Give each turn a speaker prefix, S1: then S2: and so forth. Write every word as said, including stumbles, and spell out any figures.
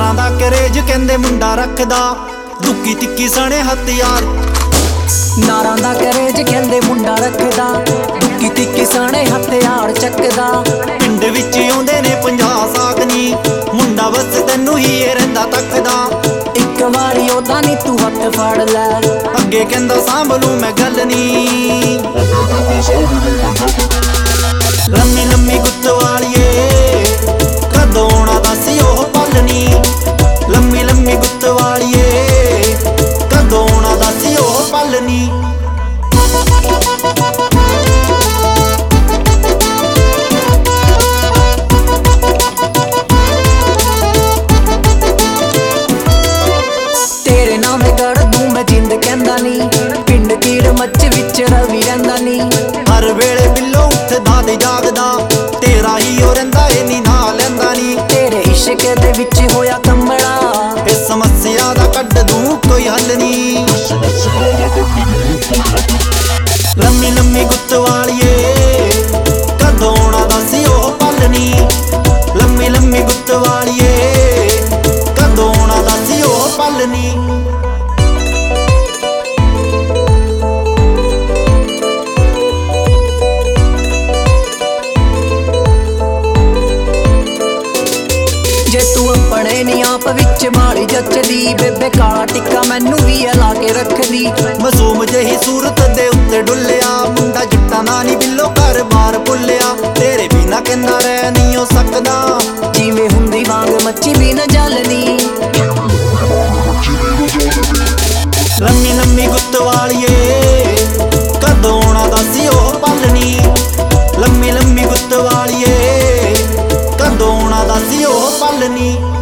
S1: ਨਾਰਾਂ ਦਾ craze ਕਹਿੰਦੇ ਮੁੰਡਾ ਰੱਖਦਾ, ਦੁੱਕੀ ਤਿੱਕੀ ਸਣੇ ਹਥਿਆਰ।
S2: ਨਾਰਾਂ ਦਾ ਕਰੇਜ ਕਹਿੰਦੇ ਮੁੰਡਾ ਰੱਖਦਾ, ਦੁੱਕੀ ਤਿੱਕੀ ਸਣੇ ਹਥਿਆਰ ਚੱਕਦਾ।
S1: ਪਿੰਡ ਵਿੱਚ ਆਉਂਦੇ ਨੇ ਪੰਜਾਹ ਸਾਕਨੀ, ਮੁੰਡਾ ਬਸ ਤੈਨੂੰ ਹੀ ਇਹ ਰਹਿੰਦਾ ਤੱਕਦਾ।
S2: ਇੱਕ ਵਾਰੀ ਉਹਦਾ ਨੀ ਤੂੰ ਹੱਥ ਫੜ ਲੈ,
S1: ਅੱਗੇ ਕਹਿੰਦਾ ਸਾਂਭ ਲੂੰ ਮੈਂ ਗੱਲ ਨੀ। ਲੰਮੀ ਲੰਮੀ ਗੁੱਤ ਵਾਲੀਏ ਕਦੋਂ ਆਉਣਾ ਦੱਸ ਉਹ ਪਲ ਨੀ। ਲੰਮੀ ਲੰਮੀ ਗੁੱਤ ਵਾਲੀਏ ਕਦੋਂ ਆਉਣਾ ਦੱਸ ਉਹ ਪਲ ਨੀ।
S2: ਤੇਰੇ ਨਾਵੇਂ ਗੜ ਦੂੰ ਮੈਂ ਜਿੰਦ ਕਹਿੰਦਾ ਨੀ, ਪਿੰਡ ਕੀੜ ਮੱਚ ਵਿੱਚ ਰਵੀ ਰਹਿੰਦਾ ਨੀ।
S1: ਹਰ ਵੇਲੇ ਬਿੱਲੋ ਉੱਠਦਾ ਤੇ ਜਾਗਦਾ, ਤੇਰਾ ਹੀ ਉਹ ਰਹਿੰਦਾ ਏ ਨੀ ਨਾ ਲੈਂਦਾ ਨੀ।
S2: ਤੇਰੇ ਇਸ਼ਕ ਦੇ ਵਿੱਚ ਹੋਇਆ ਕੰਬਲਾ,
S1: ਇਸ ਸਮੱਸਿਆ ਦਾ ਕੱਢ ਦੂੰ ਕੋਈ ਹੱਲ ਨੀ। ਲੰਮੀ ਲੰਮੀ ਗੁੱਤ ਵਾਲੀਏ ਕਦੋਂ ਆਉਣਾ ਦੱਸ ਉਹ ਪਲ ਨੀ। ਲੰਮੀ ਲੰਮੀ ਗੁੱਤ ਵਾਲੀਏ ਕਦੋਂ ਆਉਣਾ ਦੱਸ ਉਹ ਪਲ ਨੀ।
S2: ਜੇ ਤੂੰ ਆਪਣੇ ਨੀ ਆਪ ਵਿੱਚ ਮਾੜੀ ਜੱਚਦੀ, ਬੇਬੇ ਕਾਲਾ ਟਿੱਕਾ ਮੈਨੂੰ ਵੀ ਲਾ ਕੇ ਰੱਖਦੀ।
S1: ਮਾਸੂਮ ਜਿਹੀ ਸੂਰਤ ਦੇ ਉੱਤੇ ਡੁੱਲਿਆ, ਮੁੰਡਾ ਜੱਟਾਂ ਦਾ ਨੀ ਬਿੱਲੋ ਘਰ ਬਾਰ ਭੁੱਲਿਆ। ਤੇਰੇ ਬਿਨਾ ਕਹਿੰਦਾ ਰਹਿ ਨੀ ਹੋ ਸਕਦਾ,
S2: ਜਿਵੇਂ ਹੁੰਦੀ ਵਾਂਗ ਮੱਛੀ ਵੀ ਨਾ ਜਲਨੀ।
S1: ਲੰਮੀ ਲੰਮੀ ਗੁੱਤ ਵਾਲੀਏ ਕਦੋਂ ਆਉਣਾ ਦੱਸ ਉਹ ਪਲ ਨੀ। ਲੰਮੀ ਲੰਮੀ ਗੁੱਤ ਵਾਲੀਏ ਕਦੋਂ ਆਉਣਾ ਦੱਸ ਉਹ ਪਲ ਨੀ।